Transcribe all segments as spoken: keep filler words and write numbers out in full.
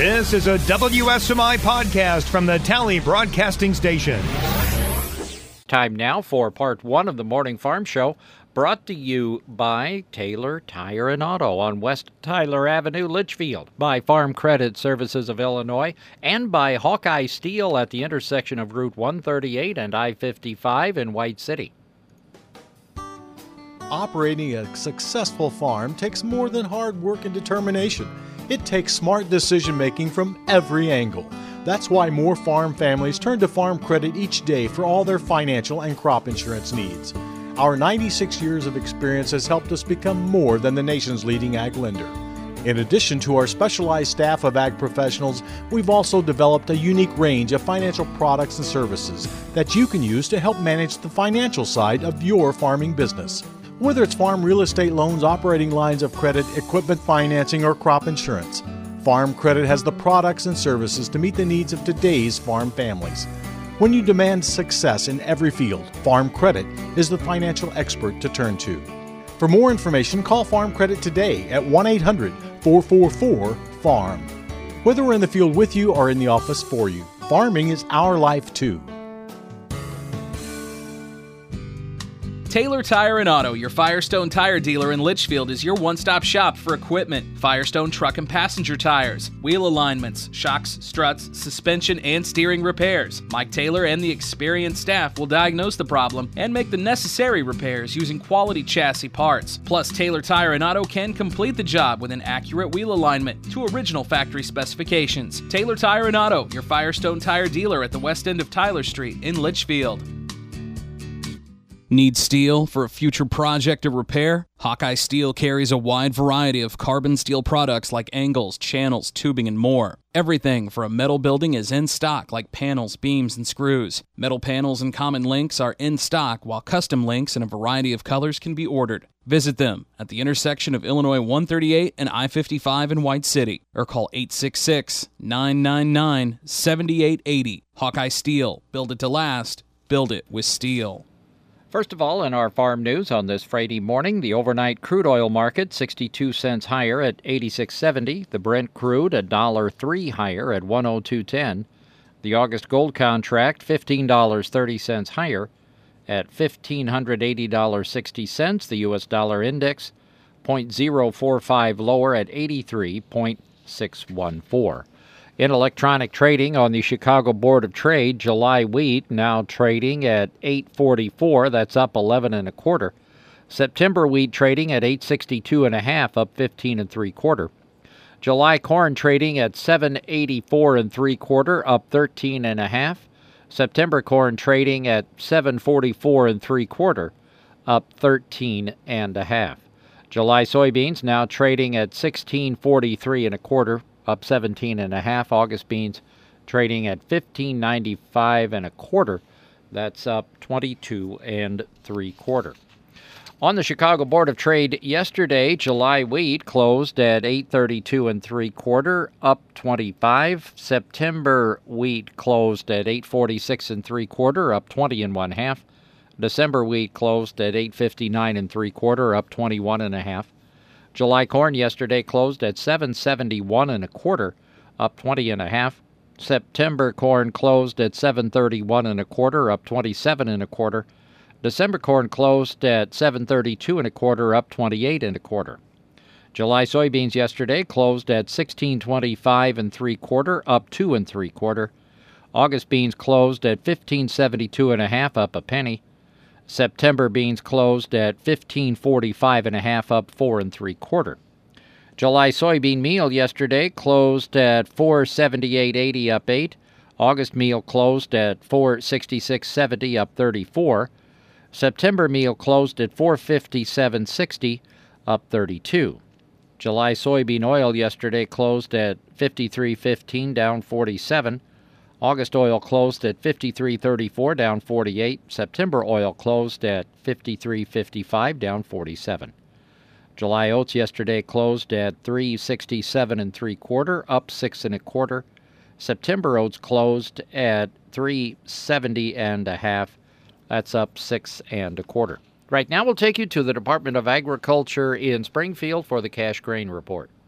This is a W S M I podcast from the Tally Broadcasting Station. Time now for part one of the Morning Farm Show, brought to you by Taylor Tire and Auto on West Tyler Avenue, Litchfield, by Farm Credit Services of Illinois, and by Hawkeye Steel at the intersection of Route one thirty-eight and I fifty-five in White City. Operating a successful farm takes more than hard work and determination. It takes smart decision-making from every angle. That's why more farm families turn to Farm Credit each day for all their financial and crop insurance needs. Our ninety-six years of experience has helped us become more than the nation's leading ag lender. In addition to our specialized staff of ag professionals, we've also developed a unique range of financial products and services that you can use to help manage the financial side of your farming business. Whether it's farm real estate loans, operating lines of credit, equipment financing, or crop insurance, Farm Credit has the products and services to meet the needs of today's farm families. When you demand success in every field, Farm Credit is the financial expert to turn to. For more information, call Farm Credit today at one eight hundred, four four four, farm. Whether we're in the field with you or in the office for you, farming is our life too. Taylor Tire and Auto, your Firestone tire dealer in Litchfield, is your one-stop shop for equipment. Firestone truck and passenger tires, wheel alignments, shocks, struts, suspension, and steering repairs. Mike Taylor and the experienced staff will diagnose the problem and make the necessary repairs using quality chassis parts. Plus, Taylor Tire and Auto can complete the job with an accurate wheel alignment to original factory specifications. Taylor Tire and Auto, your Firestone tire dealer at the west end of Tyler Street in Litchfield. Need steel for a future project or repair? Hawkeye Steel carries a wide variety of carbon steel products like angles, channels, tubing, and more. Everything for a metal building is in stock, like panels, beams, and screws. Metal panels and common links are in stock, while custom links in a variety of colors can be ordered. Visit them at the intersection of Illinois one thirty-eight and I fifty-five in White City, or call eight six six, nine nine nine, seven eight eight zero. Hawkeye Steel. Build it to last. Build it with steel. First of all, in our farm news on this Friday morning, the overnight crude oil market sixty-two cents higher at eighty-six seventy. The Brent crude one dollar and three cents higher at one oh two ten. The August gold contract fifteen dollars and thirty cents higher at one thousand five hundred eighty dollars and sixty cents. The U S dollar index zero point zero four five lower at eighty-three point six one four. In electronic trading on the Chicago Board of Trade, July wheat now trading at eight forty-four. That's up eleven and a quarter. September wheat trading at eight sixty-two and a half, up fifteen and three quarter. July corn trading at seven eighty-four and three quarter, up thirteen and a half. September corn trading at seven forty-four and three quarter, up thirteen and a half. July soybeans now trading at sixteen forty-three and a quarter, up seventeen and a half. August beans trading at fifteen ninety-five and a quarter. That's up twenty-two and three quarter. On the Chicago Board of Trade yesterday, July wheat closed at eight thirty-two and three quarter, up twenty-five. September wheat closed at eight forty-six and three quarter, up twenty and one half. December wheat closed at eight fifty-nine and three quarter, up twenty-one and a half. July corn yesterday closed at seven seventy-one and a quarter, up twenty and a half. September corn closed at seven thirty-one and a quarter, up twenty-seven and a quarter. December corn closed at seven thirty-two and a quarter, up twenty-eight and a quarter. July soybeans yesterday closed at sixteen twenty-five and three quarter, up two and three quarter. August beans closed at fifteen seventy-two and a half, up a penny. September beans closed at fifteen forty-five and a half, up four and three quarter. July soybean meal yesterday closed at four seventy-eight eighty, up eight. August meal closed at four sixty-six seventy, up thirty-four. September meal closed at four fifty-seven sixty, up thirty-two. July soybean oil yesterday closed at fifty-three fifteen, down forty-seven. August oil closed at fifty-three thirty-four, down forty-eight. September oil closed at fifty-three fifty-five, down forty-seven. July oats yesterday closed at three sixty-seven and three quarter, up six and a quarter. September oats closed at three seventy and a half. That's up six and a quarter. Right now, we'll take you to the Department of Agriculture in Springfield for the Cash Grain Report.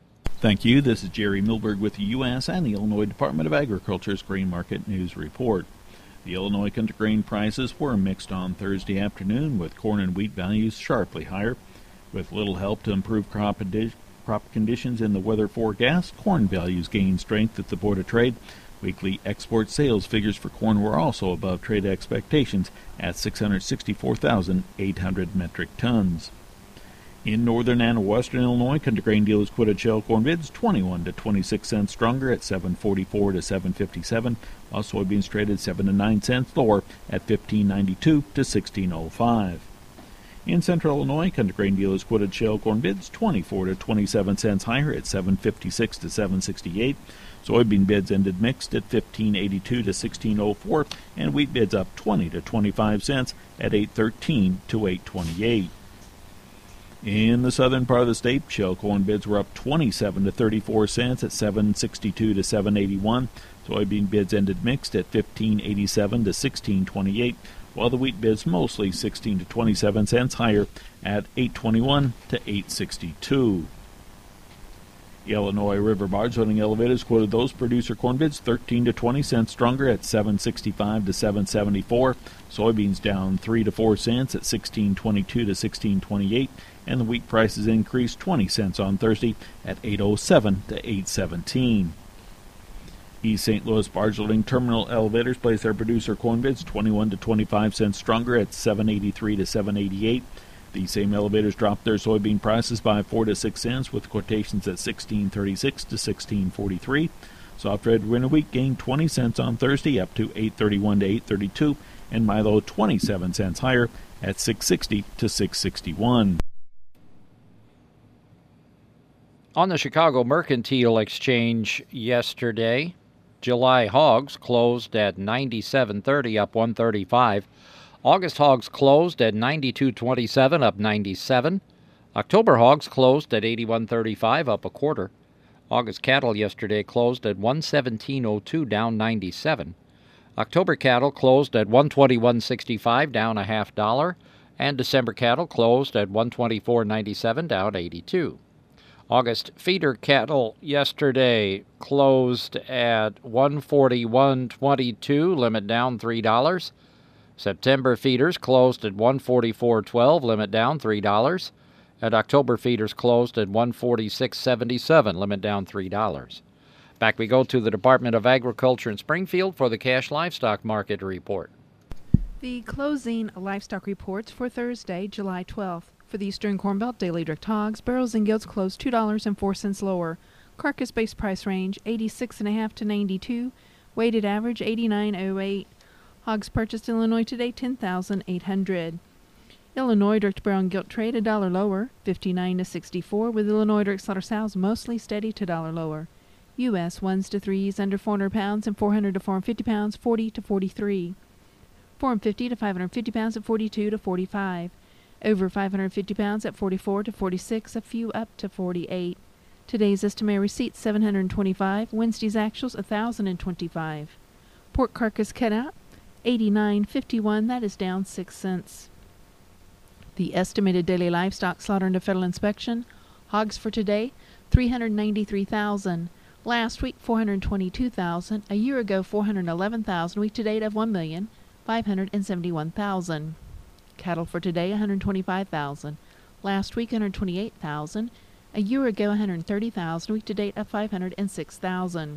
Thank you. This is Jerry Milberg with the U S and the Illinois Department of Agriculture's Grain Market News Report. The Illinois country grain prices were mixed on Thursday afternoon, with corn and wheat values sharply higher. With little help to improve crop, adi- crop conditions in the weather forecast, corn values gained strength at the Board of Trade. Weekly export sales figures for corn were also above trade expectations at six hundred sixty-four thousand eight hundred metric tons. In northern and western Illinois, country grain dealers quoted shell corn bids twenty-one to twenty-six cents stronger at seven forty-four to seven fifty-seven, while soybeans traded seven to nine cents lower at fifteen ninety-two to sixteen oh five. In central Illinois, country grain dealers quoted shell corn bids twenty-four to twenty-seven cents higher at seven fifty-six to seven sixty-eight. Soybean bids ended mixed at fifteen eighty-two to sixteen oh four, and wheat bids up twenty to twenty-five cents at eight thirteen to eight twenty-eight. In the southern part of the state, shell corn bids were up twenty-seven to thirty-four cents at seven sixty-two to seven eighty-one. Soybean bids ended mixed at fifteen eighty-seven to sixteen twenty-eight, while the wheat bids mostly sixteen to twenty-seven cents higher at eight twenty-one to eight sixty-two. The Illinois River barge loading elevators quoted those producer corn bids thirteen to twenty cents stronger at seven sixty-five to seven seventy-four. Soybeans down three to four cents at sixteen twenty-two to sixteen twenty-eight, and the wheat prices increased twenty cents on Thursday at eight oh seven to eight seventeen. East Saint Louis barge loading terminal elevators placed their producer corn bids twenty-one to twenty-five cents stronger at seven eighty-three to seven eighty-eight. These same elevators dropped their soybean prices by four to six cents, with quotations at sixteen thirty-six to sixteen forty-three. Soft red winter wheat gained twenty cents on Thursday, up to eight thirty-one to eight thirty-two, and Milo twenty-seven cents higher at six sixty to six sixty-one. On the Chicago Mercantile Exchange yesterday, July hogs closed at ninety-seven thirty, up one thirty-five. August hogs closed at ninety-two twenty-seven, up ninety-seven. October hogs closed at eighty-one thirty-five, up a quarter. August cattle yesterday closed at one seventeen oh two, down ninety-seven. October cattle closed at one twenty-one sixty-five, down a half dollar. And December cattle closed at one twenty-four ninety-seven, down eighty-two. August feeder cattle yesterday closed at one forty-one twenty-two, limit down three dollars. September feeders closed at one forty-four twelve, limit down three dollars. And October feeders closed at one forty-six seventy-seven, limit down three dollars. Back we go to the Department of Agriculture in Springfield for the cash livestock market report. The closing livestock reports for Thursday, July twelfth. For the Eastern Corn Belt, daily direct hogs, barrels and gilts closed two dollars and four cents lower. Carcass base price range eighty-six point five to ninety-two. Weighted average eighty-nine oh eight. Hogs purchased in Illinois today ten thousand eight hundred. Illinois direct brown gilt trade a dollar lower, fifty-nine to sixty-four, with Illinois direct slaughter sows mostly steady to dollar lower. U S ones to threes under four hundred pounds and four hundred to four hundred fifty pounds, forty to forty-three. four hundred fifty to five hundred fifty pounds at forty-two to forty-five. Over five hundred fifty pounds at forty-four to forty-six, a few up to forty-eight. Today's estimated receipts seven hundred twenty-five, Wednesday's actuals one thousand twenty-five. Pork carcass cutout eighty-nine fifty-one, that is down six cents. The estimated daily livestock slaughter under federal inspection, hogs for today three hundred ninety-three thousand. Last week four hundred twenty-two thousand, a year ago four hundred eleven thousand, week to date of one million five hundred seventy-one thousand. Cattle for today one hundred twenty-five thousand. Last week one hundred twenty-eight thousand, a year ago one hundred thirty thousand, week to date of five hundred six thousand.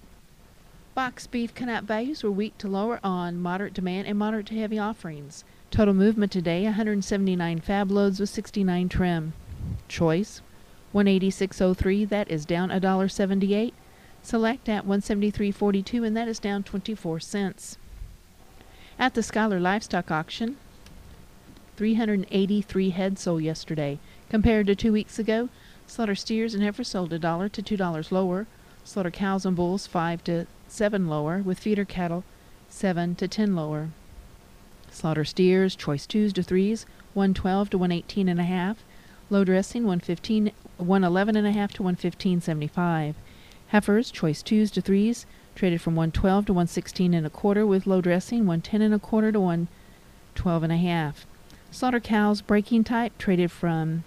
Box beef cutout values were weak to lower on moderate demand and moderate to heavy offerings. Total movement today one hundred seventy-nine fab loads with sixty-nine trim. Choice one eighty-six oh three, that is down one dollar seventy-eight. Select at one seventy-three forty-two, and that is down twenty-four cents. At the Schuyler Livestock Auction, three hundred eighty-three head sold yesterday. Compared to two weeks ago, slaughter steers and heifers sold a dollar to two dollars lower. Slaughter cows and bulls five to seven lower, with feeder cattle seven to ten lower. Slaughter steers, choice twos to threes, one twelve to one eighteen and a half. Low dressing one fifteen, one eleven and a half to one fifteen seventy-five. Heifers, choice twos to threes, traded from one twelve to one sixteen and a quarter, with low dressing one ten and a quarter to one twelve and a half. Slaughter cows, breaking type, traded from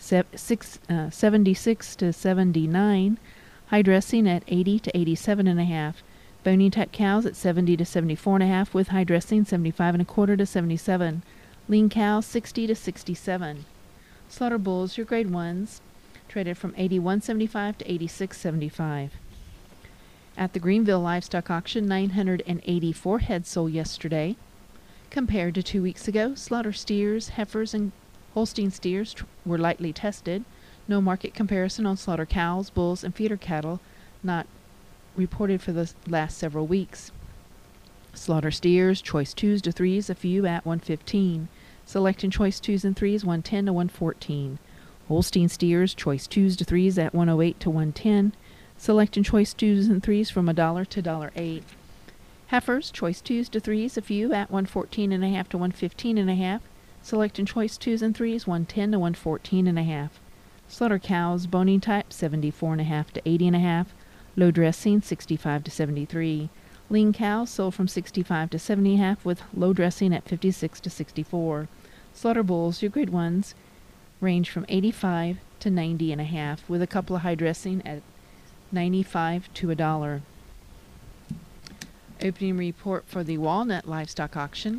six, uh, seventy-six to seventy-nine. High dressing at eighty to eighty-seven and a half. Bony type cows at seventy to seventy-four and a half, with high dressing seventy-five and a quarter to seventy-seven. Lean cows sixty to sixty-seven. Slaughter bulls, your grade ones, traded from eighty-one seventy-five to eighty-six seventy-five. At the Greenville Livestock Auction, nine hundred eighty-four heads sold yesterday. Compared to two weeks ago, slaughter steers, heifers, and Holstein steers tr- were lightly tested. No market comparison on slaughter cows, bulls, and feeder cattle not reported for the last several weeks. Slaughter steers, choice twos to threes, a few at one fifteen. Select and choice twos and threes, one ten to one fourteen. Holstein steers, choice twos to threes at one oh eight to one ten. Select and choice twos and threes from a dollar to dollar eight. Heifers, choice twos to threes, a few at one fourteen and a half to one fifteen and a half. Select and choice twos and threes, one ten to one fourteen and a half. Slaughter cows, bony type, seventy-four and a half to eighty and a half. Low dressing, sixty-five to seventy-three. Lean cows sold from sixty-five to seventy and a half, with low dressing at fifty-six to sixty-four. Slaughter bulls, your good ones, range from eighty-five to ninety and a half, with a couple of high dressing at ninety-five to a dollar. Opening report for the Walnut Livestock Auction.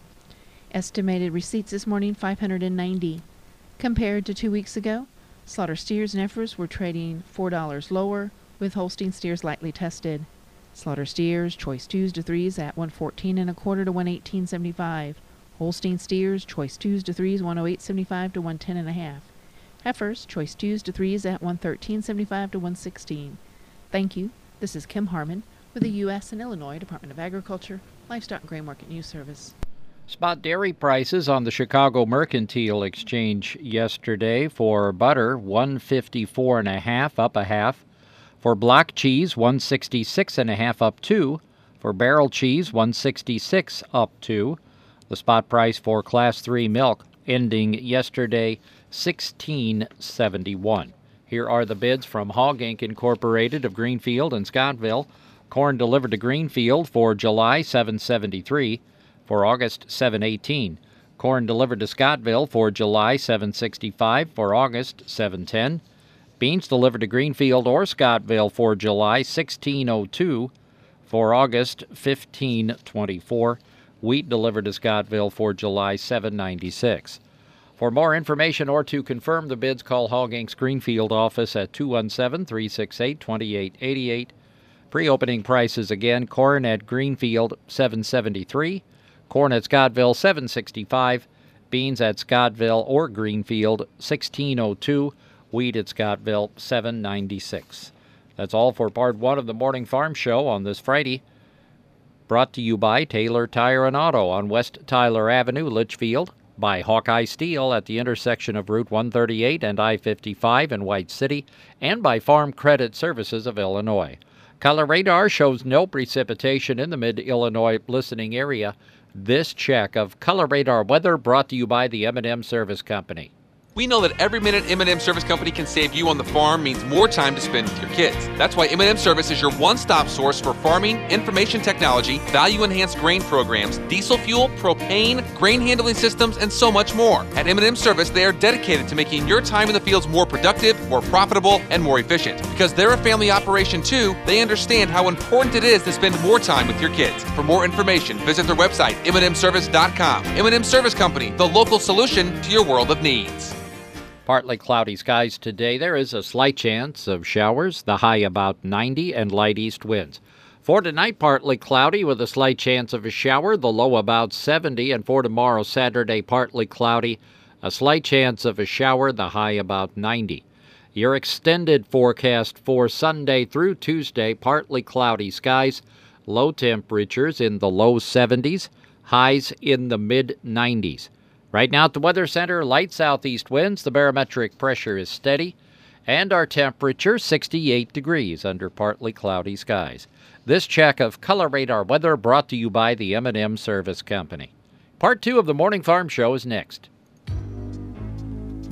Estimated receipts this morning, five hundred ninety. Compared to two weeks ago, slaughter steers and heifers were trading four dollars lower, with Holstein steers lightly tested. Slaughter steers, choice twos to threes at one fourteen and a quarter to one eighteen seventy-five. Holstein steers, choice twos to threes, one oh eight seventy-five to one ten and a half. Heifers, choice twos to threes at one thirteen seventy-five to one sixteen. Thank you. This is Kim Harmon with the U S and Illinois Department of Agriculture Livestock and Grain Market News Service. Spot dairy prices on the Chicago Mercantile Exchange yesterday. For butter, one fifty-four and a half, up a half. For block cheese, one sixty-six and a half, up two. For barrel cheese, one sixty-six, up two. The spot price for Class three milk ending yesterday, sixteen seventy-one. Here are the bids from Hog Incorporated. Incorporated of Greenfield and Scottville. Corn delivered to Greenfield for July, seven seventy-three. For August, seven eighteen. Corn delivered to Scottville for July, seven sixty-five. For August, seven ten. Beans delivered to Greenfield or Scottville for July, sixteen oh two. For August, fifteen twenty-four. Wheat delivered to Scottville for July, seven ninety-six. For more information or to confirm the bids, call Hog Incorporated's Greenfield office at two one seven, three six eight, two eight eight eight. Pre-opening prices again: corn at Greenfield, seven seventy-three. Corn at Scottville, seven sixty-five. Beans at Scottville or Greenfield, sixteen oh two. Wheat at Scottville, seven ninety-six. That's all for part one of the Morning Farm Show on this Friday. Brought to you by Taylor Tire and Auto on West Tyler Avenue, Litchfield. By Hawkeye Steel at the intersection of Route one thirty-eight and I fifty-five in White City. And by Farm Credit Services of Illinois. Color radar shows no precipitation in the mid-Illinois listening area. This check of Color Radar weather brought to you by the M and M Service Company. We know that every minute M and M Service Company can save you on the farm means more time to spend with your kids. That's why M and M Service is your one-stop source for farming, information technology, value-enhanced grain programs, diesel fuel, propane, grain handling systems, and so much more. At M and M Service, they are dedicated to making your time in the fields more productive, more profitable, and more efficient. Because they're a family operation too, they understand how important it is to spend more time with your kids. For more information, visit their website, m and m service dot com. M and M Service Company, the local solution to your world of needs. Partly cloudy skies today. There is a slight chance of showers, the high about ninety, and light east winds. For tonight, partly cloudy with a slight chance of a shower, the low about seventy. And for tomorrow, Saturday, partly cloudy, a slight chance of a shower, the high about ninety. Your extended forecast for Sunday through Tuesday, partly cloudy skies, low temperatures in the low seventies, highs in the mid nineties. Right now at the Weather Center, light southeast winds, the barometric pressure is steady, and our temperature sixty-eight degrees under partly cloudy skies. This check of Color Radar weather brought to you by the M and M Service Company. Part two of the Morning Farm Show is next.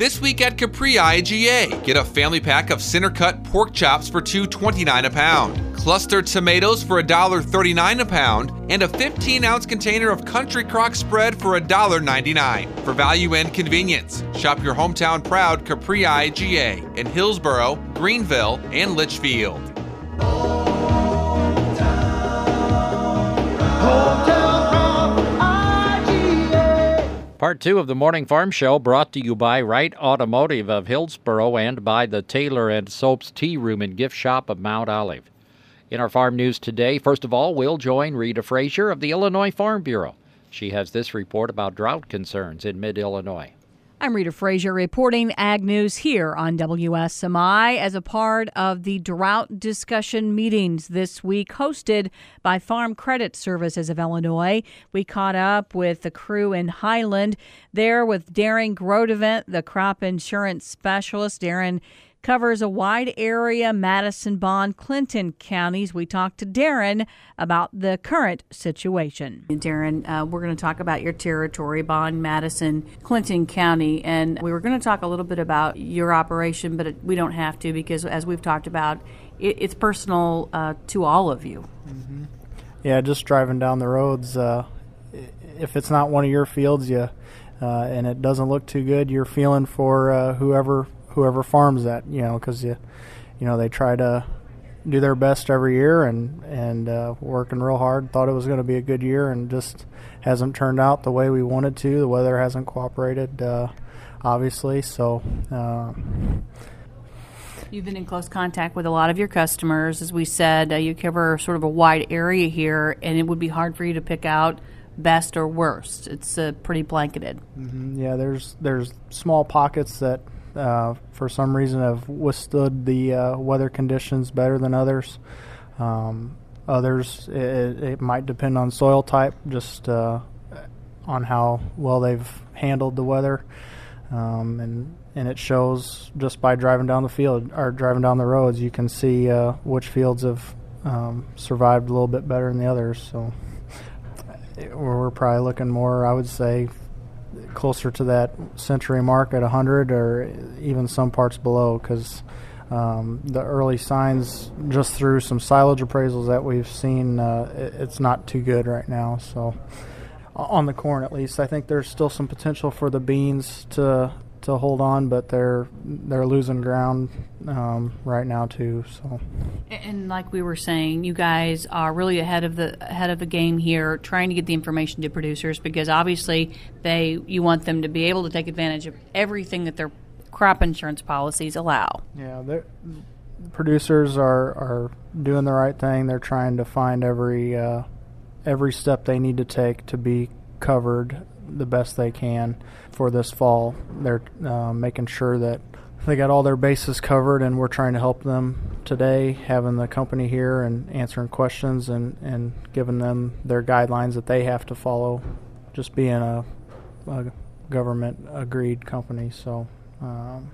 This week at Capri I G A, get a family pack of center-cut pork chops for two dollars and twenty-nine cents a pound, clustered tomatoes for one dollar and thirty-nine cents a pound, and a fifteen-ounce container of Country Crock spread for one dollar and ninety-nine cents. For value and convenience, shop your hometown proud Capri I G A in Hillsboro, Greenville, and Litchfield. Part two of the Morning Farm Show brought to you by Wright Automotive of Hillsboro and by the Taylor and Soaps Tea Room and Gift Shop of Mount Olive. In our farm news today, first of all, we'll join Rita Frazier of the Illinois Farm Bureau. She has this report about drought concerns in mid-Illinois. I'm Rita Frazier reporting Ag News here on W S M I as a part of the drought discussion meetings this week hosted by Farm Credit Services of Illinois. We caught up with the crew in Highland there with Darren Grodevent, the crop insurance specialist. Darren covers a wide area, Madison, Bond, Clinton counties. We talked to Darren about the current situation. Darren, uh, we're going to talk about your territory, Bond, Madison, Clinton County, and we were going to talk a little bit about your operation, but it, we don't have to because, as we've talked about, it, it's personal uh, to all of you. Mm-hmm. Yeah, just driving down the roads, uh, if it's not one of your fields, you, uh, and it doesn't look too good, you're feeling for uh, whoever whoever farms that, you know, because you, you know, they try to do their best every year and and uh, working real hard. Thought it was going to be a good year and just hasn't turned out the way we wanted to. The weather hasn't cooperated, uh, obviously. So. Uh, You've been in close contact with a lot of your customers. As we said, uh, you cover sort of a wide area here, and it would be hard for you to pick out best or worst. It's uh, pretty blanketed. Mm-hmm. Yeah, there's there's small pockets that uh, for some reason have withstood the uh, weather conditions better than others. Um, others, it, it might depend on soil type, just uh, on how well they've handled the weather. Um, and and it shows just by driving down the field or driving down the roads. You can see uh, which fields have um, survived a little bit better than the others. So we're probably looking more, I would say, closer to that century mark at one hundred or even some parts below, because um, the early signs just through some silage appraisals that we've seen, uh, it, it's not too good right now. So on the corn, at least, I think there's still some potential for the beans to to hold on, but they're they're losing ground um, right now too. So, and like we were saying, you guys are really ahead of the ahead of the game here, trying to get the information to producers, because obviously they you want them to be able to take advantage of everything that their crop insurance policies allow. Yeah, producers are are doing the right thing. They're trying to find every uh, every step they need to take to be covered the best they can for this fall. They're uh, making sure that they got all their bases covered, and we're trying to help them today, having the company here and answering questions and, and giving them their guidelines that they have to follow, just being a, a government-agreed company. So, um,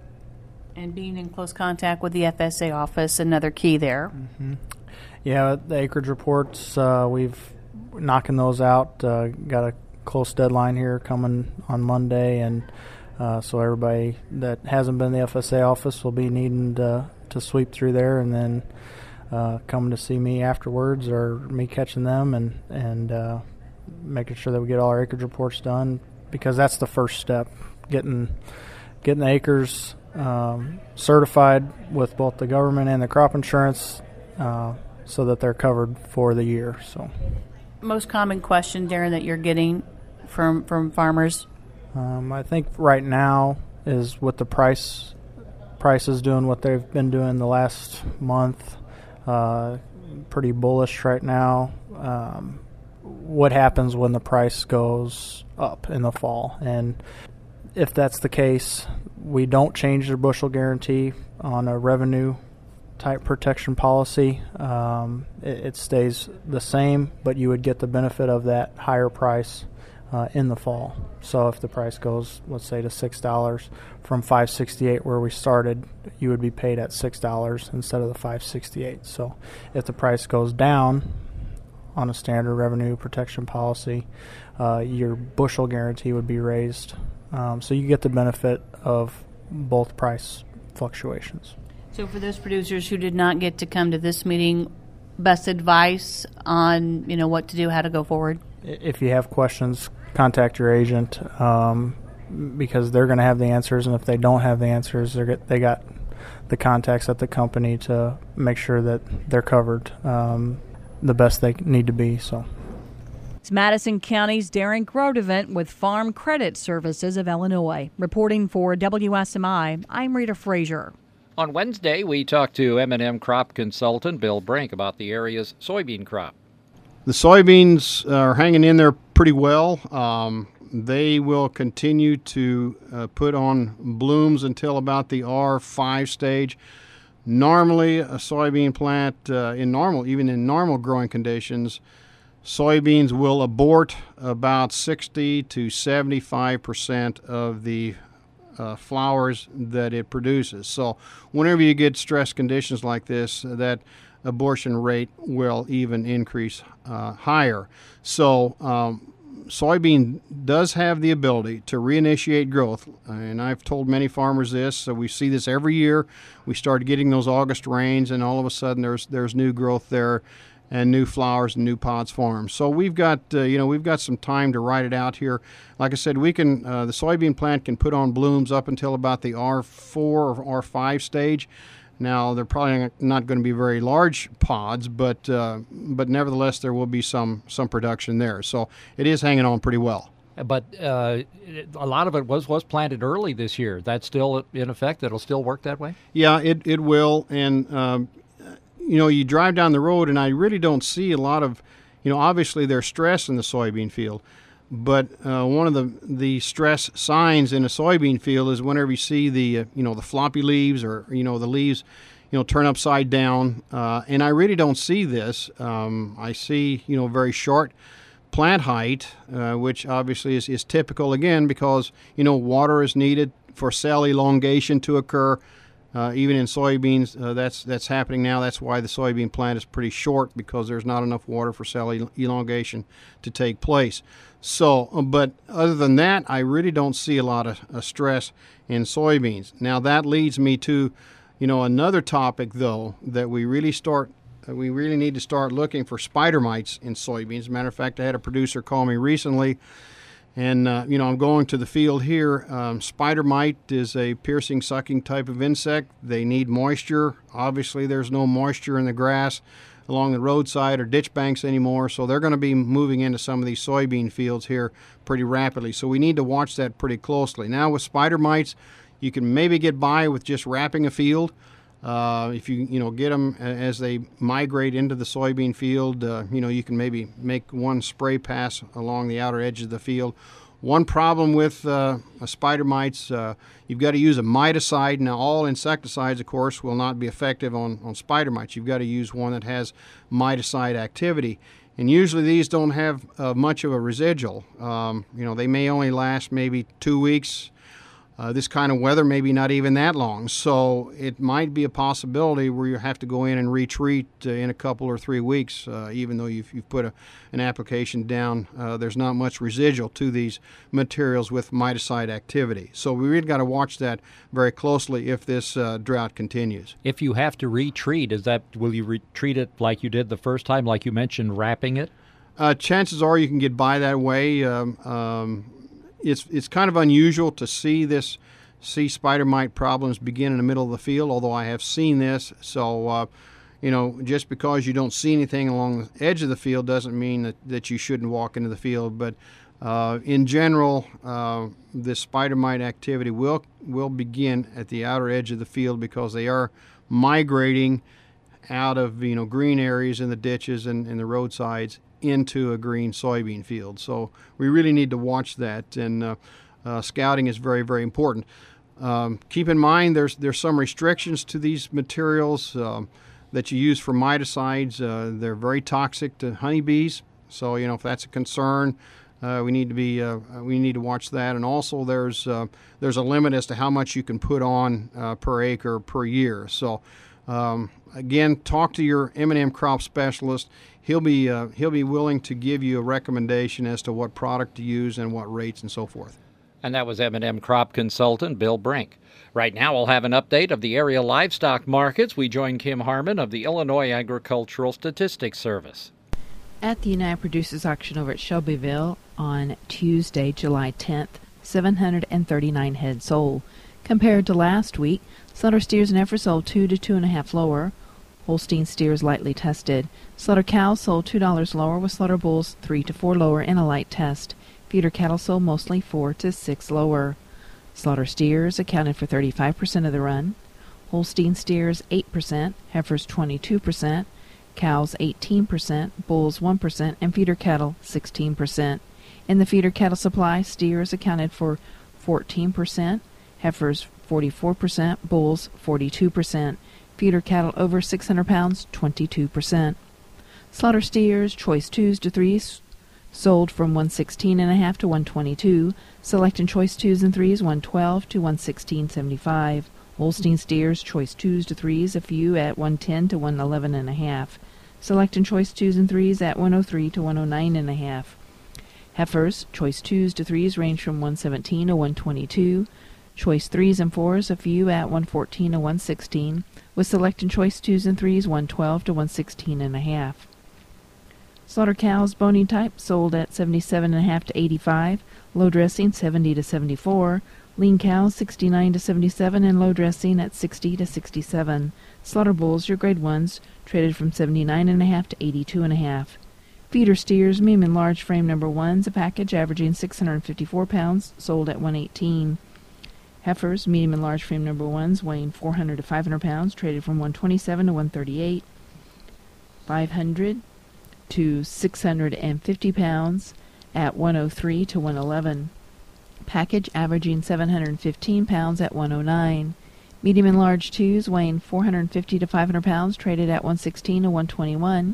and being in close contact with the F S A office, another key there. Mm-hmm. Yeah, the acreage reports, uh, we've knocking those out. Uh, got a close deadline here coming on Monday, and uh, so everybody that hasn't been in the F S A office will be needing to, to sweep through there, and then uh, coming to see me afterwards, or me catching them and and uh, making sure that we get all our acreage reports done, because that's the first step, getting getting the acres um, certified with both the government and the crop insurance, uh, so that they're covered for the year. So, most common question, Darren, that you're getting from from farmers? Um, I think right now is with the price prices doing what they've been doing the last month, uh, pretty bullish right now. Um, what happens when the price goes up in the fall? And if that's the case, we don't change the bushel guarantee on a revenue type protection policy. Um, it, it stays the same, but you would get the benefit of that higher price uh, in the fall. So if the price goes, let's say, to six dollars from five sixty-eight where we started, you would be paid at six dollars instead of the five sixty-eight. So if the price goes down on a standard revenue protection policy, uh, your bushel guarantee would be raised Um, so you get the benefit of both price fluctuations. So for those producers who did not get to come to this meeting, best advice on, you know, what to do, how to go forward? If you have questions, contact your agent um, because they're going to have the answers, and if they don't have the answers, they get they got the contacts at the company to make sure that they're covered um, the best they need to be. So. It's Madison County's Darren Grodevent with Farm Credit Services of Illinois. Reporting for W S M I, I'm Rita Frazier. On Wednesday, we talked to M and M crop consultant Bill Brink about the area's soybean crop. The soybeans are hanging in there pretty well. Um, they will continue to uh, put on blooms until about the R five stage. Normally, a soybean plant, uh, in normal, even in normal growing conditions, soybeans will abort about sixty to seventy-five percent of the uh, flowers that it produces. So whenever you get stress conditions like this, that abortion rate will even increase uh, higher. So um, soybean does have the ability to reinitiate growth, and I've told many farmers this. So we see this every year. We start getting those August rains, and all of a sudden there's there's new growth there, and new flowers and new pods form. So we've got uh, you know we've got some time to ride it out here. Like I said, we can uh, the soybean plant can put on blooms up until about the R four or R five stage. Now, they're probably not going to be very large pods, but uh, but nevertheless, there will be some some production there. So it is hanging on pretty well. But uh, a lot of it was, was planted early this year. That's still in effect? It'll still work that way? Yeah, it, it will. And, um, you know, you drive down the road, and I really don't see a lot of, you know, obviously there's stress in the soybean field. But uh, one of the the stress signs in a soybean field is whenever you see the uh, you know the floppy leaves, or you know the leaves you know turn upside down. Uh, and I really don't see this. Um, I see you know very short plant height, uh, which obviously is, is typical again because you know water is needed for cell elongation to occur. Uh, even in soybeans, uh, that's that's happening now. That's why the soybean plant is pretty short, because there's not enough water for cell el- elongation to take place. So, but other than that, I really don't see a lot of uh, stress in soybeans. Now that leads me to, you know, another topic though that we really start, uh, we really need to start looking for spider mites in soybeans. As a matter of fact, I had a producer call me recently. And, uh, you know, I'm going to the field here. Um, spider mite is a piercing, sucking type of insect. They need moisture. Obviously, there's no moisture in the grass along the roadside or ditch banks anymore, so they're going to be moving into some of these soybean fields here pretty rapidly. So we need to watch that pretty closely. Now, with spider mites, you can maybe get by with just wrapping a field. Uh, if you you know get them as they migrate into the soybean field, uh, you know you can maybe make one spray pass along the outer edge of the field. One problem with uh, spider mites, uh, you've got to use a miticide. Now, all insecticides, of course, will not be effective on, on spider mites. You've got to use one that has miticide activity. And usually these don't have uh, much of a residual. Um, you know, they may only last maybe two weeks. Uh, this kind of weather, maybe not even that long. So it might be a possibility where you have to go in and retreat uh, in a couple or three weeks, uh, even though you've, you've put a, an application down. Uh, there's not much residual to these materials with miticide activity. So we really got to watch that very closely if this uh, drought continues. If you have to retreat, is that will you retreat it like you did the first time, like you mentioned, wrapping it? Uh, chances are you can get by that way. Um, um, It's it's kind of unusual to see this, see spider mite problems begin in the middle of the field, although I have seen this. So, uh, you know, just because you don't see anything along the edge of the field doesn't mean that, that you shouldn't walk into the field. But uh, in general, uh, this spider mite activity will will begin at the outer edge of the field because they are migrating out of, you know, green areas in the ditches and, and the roadsides into a green soybean field. So we really need to watch that, and uh, uh, scouting is very, very important. Um, keep in mind there's there's some restrictions to these materials um, that you use for miticides. Uh, they're very toxic to honeybees, so you know if that's a concern, uh, we need to be uh, we need to watch that. And also there's uh, there's a limit as to how much you can put on uh, per acre per year. So um, again, talk to your M and M crop specialist. He'll be uh, he'll be willing to give you a recommendation as to what product to use and what rates and so forth. And that was M and M crop consultant Bill Brink. Right now we'll have an update of the area livestock markets. We join Kim Harmon of the Illinois Agricultural Statistics Service. At the United Producers Auction over at Shelbyville on Tuesday, July tenth, seven hundred thirty-nine head sold. Compared to last week, slaughter steers and heifers sold two to two and a half lower. Holstein steers lightly tested. Slaughter cows sold two dollars lower, with slaughter bulls three to four lower in a light test. Feeder cattle sold mostly four to six lower. Slaughter steers accounted for thirty-five percent of the run. Holstein steers eight percent, heifers twenty-two percent, cows eighteen percent, bulls one percent, and feeder cattle sixteen percent. In the feeder cattle supply, steers accounted for fourteen percent, heifers forty-four percent, bulls forty-two percent, feeder cattle over six hundred pounds twenty-two percent. Slaughter steers, choice twos to threes, sold from one sixteen and a half to one twenty-two. Select and choice twos and threes one twelve to one sixteen seventy-five. Holstein steers, choice twos to threes, a few at one ten to one eleven and a half. Select and choice twos and threes at one oh three to one oh nine and a half. Heifers, choice twos to threes range from one seventeen to one twenty-two. Choice threes and fours, a few at one fourteen to one sixteen, with select and choice twos and threes one twelve to one sixteen and a half. Slaughter cows, bony type, sold at seventy-seven and a half to eighty-five, low dressing seventy to seventy-four, lean cows sixty-nine to seventy-seven, and low dressing at sixty to sixty-seven. Slaughter bulls, your grade ones, traded from seventy-nine and a half to eighty-two and a half. Feeder steers, medium and large frame number ones, a package averaging six hundred fifty-four pounds, sold at one eighteen. Heifers, medium and large frame number ones, weighing four hundred to five hundred pounds, traded from one twenty-seven to one thirty-eight. five hundred to six hundred fifty pounds at one oh three to one eleven. Package averaging seven hundred fifteen pounds at one oh nine. Medium and large twos weighing four hundred fifty to five hundred pounds, traded at one sixteen to one twenty-one.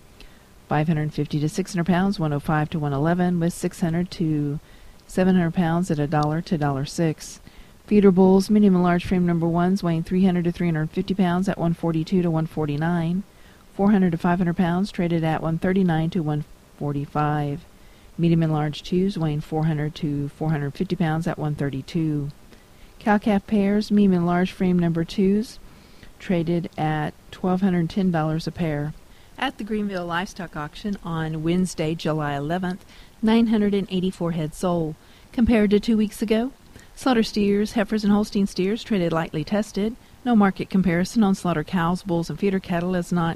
five hundred fifty to six hundred pounds, one oh five to one eleven, with six hundred to seven hundred pounds at a dollar to one dollar six. Feeder bulls, medium and large frame number ones, weighing three hundred to three hundred fifty pounds at one forty-two to one forty-nine. four hundred to five hundred pounds, traded at one thirty-nine to one forty-five. Medium and large twos, weighing four hundred to four hundred fifty pounds at one thirty-two. Cow-calf pairs, medium and large frame number twos, traded at one thousand two hundred ten dollars a pair. At the Greenville Livestock Auction on Wednesday, July eleventh, nine hundred eighty-four head sold. Compared to two weeks ago, slaughter steers, heifers, and Holstein steers traded lightly tested. No market comparison on slaughter cows, bulls, and feeder cattle is not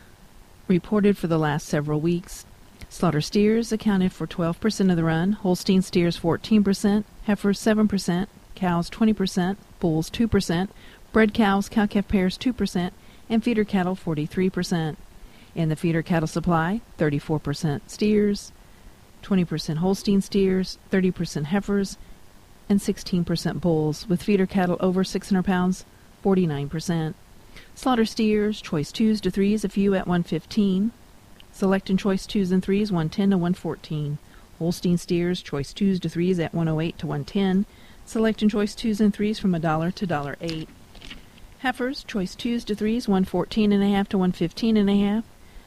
reported for the last several weeks. Slaughter steers accounted for twelve percent of the run, Holstein steers fourteen percent, heifers seven percent, cows twenty percent, bulls two percent, bred cows, cow-calf pairs two percent, and feeder cattle forty-three percent. In the feeder cattle supply, thirty-four percent steers, twenty percent Holstein steers, thirty percent heifers, and sixteen percent bulls, with feeder cattle over six hundred pounds, forty-nine percent. Slaughter steers, choice twos to threes, a few at one fifteen. Select and choice twos and threes, one ten to one fourteen. Holstein steers, choice twos to threes at one oh eight to one ten. Select and choice twos and threes from a dollar to one dollar eight. Heifers, choice twos to threes, one fourteen and a half to one fifteen and a half.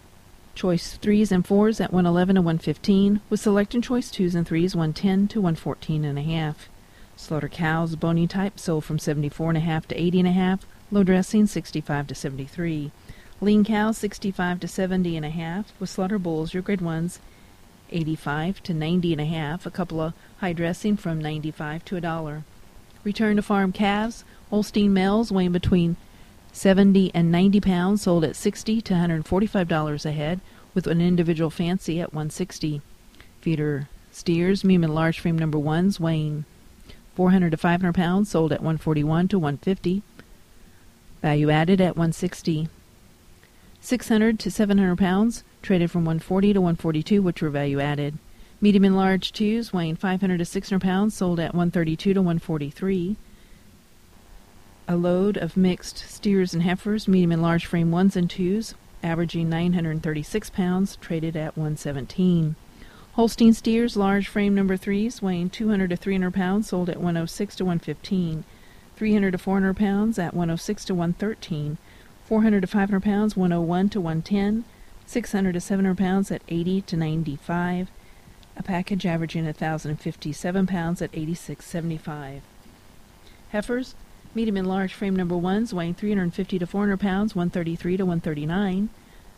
Choice threes and fours at one eleven to one fifteen, with select and choice twos and threes, one ten to one fourteen and a half. Slaughter cows, bony type, sold from seventy-four and a half to eighty and a half. Low dressing, sixty-five to seventy-three. Lean cows, sixty-five to seventy and a half, with slaughter bulls, your grade ones, eighty-five to ninety and a half. A couple of high dressing from ninety-five to a dollar. Return to farm calves, Holstein males weighing between seventy and ninety pounds, sold at sixty to one hundred forty-five dollars a head, with an individual fancy at one sixty. Feeder steers, medium and large frame number ones, weighing four hundred to five hundred pounds, sold at one forty-one to one fifty. Value added at one sixty. six hundred to seven hundred pounds, traded from one forty to one forty-two, which were value added. Medium and large twos, weighing five hundred to six hundred pounds, sold at one thirty-two to one forty-three. A load of mixed steers and heifers, medium and large frame ones and twos, averaging nine hundred thirty-six pounds, traded at one seventeen. Holstein steers, large frame number threes, weighing two hundred to three hundred pounds, sold at one oh six to one fifteen. three hundred to four hundred pounds at one oh six to one thirteen. four hundred to five hundred pounds, one oh one to one ten. six hundred to seven hundred pounds at eighty to ninety-five. a package averaging one thousand fifty-seven pounds at eighty-six seventy-five. Heifers, medium and large frame number ones weighing three hundred fifty to four hundred pounds, one thirty-three to one thirty-nine.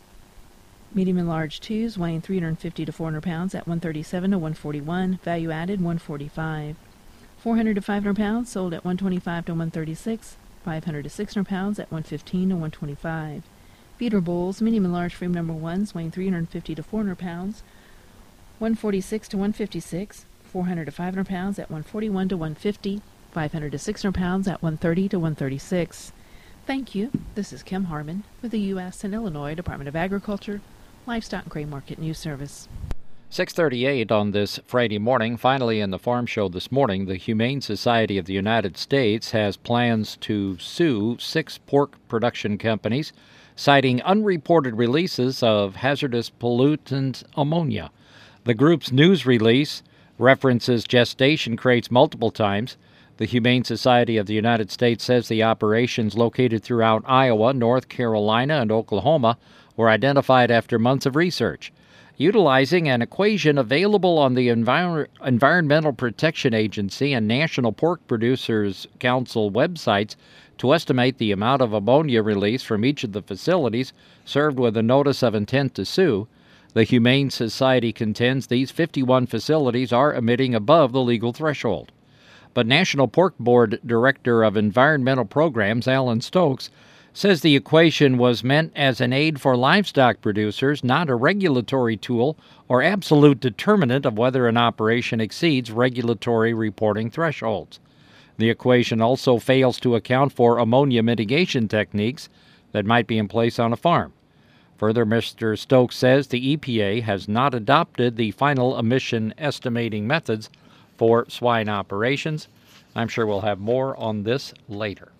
Medium and large twos weighing three hundred fifty to four hundred pounds at one thirty-seven to one forty-one, value added one forty-five. four hundred to five hundred pounds sold at one twenty-five to one thirty-six, five hundred to six hundred pounds at one fifteen to one twenty-five. Feeder bulls, medium and large frame number ones weighing three hundred fifty to four hundred pounds, one forty-six to one fifty-six, four hundred to five hundred pounds at one forty-one to one fifty, five hundred to six hundred pounds at one thirty to one thirty-six. Thank you. This is Kim Harmon with the U S and Illinois Department of Agriculture Livestock Grain Market News Service. six thirty-eight on this Friday morning. Finally, in the Farm Show this morning, the Humane Society of the United States has plans to sue six pork production companies, citing unreported releases of hazardous pollutant ammonia. The group's news release references gestation crates multiple times. The Humane Society of the United States says the operations located throughout Iowa, North Carolina, and Oklahoma were identified after months of research. Utilizing an equation available on the Envir- Environmental Protection Agency and National Pork Producers Council websites to estimate the amount of ammonia released from each of the facilities served with a notice of intent to sue, the Humane Society contends these fifty-one facilities are emitting above the legal threshold. But National Pork Board Director of Environmental Programs, Alan Stokes, says the equation was meant as an aid for livestock producers, not a regulatory tool or absolute determinant of whether an operation exceeds regulatory reporting thresholds. The equation also fails to account for ammonia mitigation techniques that might be in place on a farm. Further, Mister Stokes says the E P A has not adopted the final emission estimating methods for swine operations. I'm sure we'll have more on this later.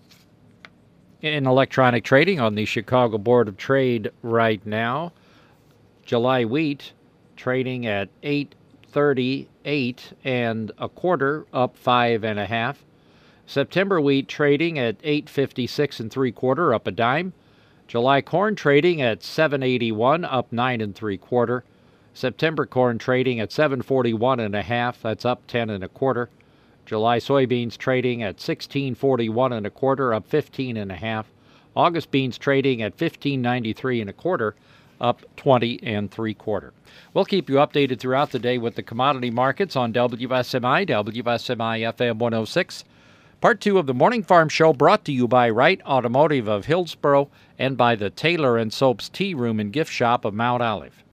In electronic trading on the Chicago Board of Trade right now, July wheat trading at eight thirty-eight and a quarter, up five and a half. September wheat trading at eight fifty-six and three quarter, up a dime. July corn trading at seven eighty-one, up nine and three quarter. September corn trading at seven forty-one and a half, that's up ten and a quarter. July soybeans trading at sixteen forty-one and a quarter, up fifteen and a half. August beans trading at fifteen ninety-three and a quarter, up twenty and three quarter. We'll keep you updated throughout the day with the commodity markets on W S M I, W S M I F M one oh six. Part two of the Morning Farm Show brought to you by Wright Automotive of Hillsboro and by the Taylor and Soaps Tea Room and Gift Shop of Mount Olive.